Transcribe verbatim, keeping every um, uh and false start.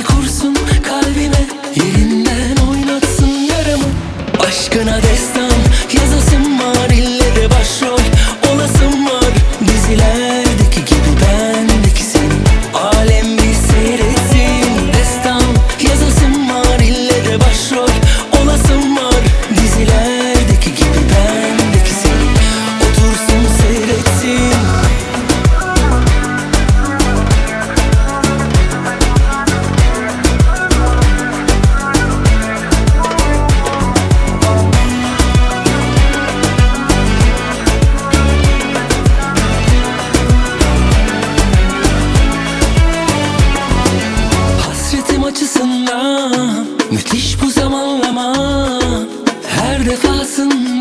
Hayalini kursun kalbime, yerinden oynatsın yaramı. Aşkına destan yazasım var, ille de başrol olasım var. Dizilerdeki gibi bendeki senin, alem bir seyretsin. Destan yazasım var, ille de başrol olasım var. Dizilerdeki gibi bendeki senin, otursun seyretsin. Hasretim açısından müthiş bu zamanlama. Her defasında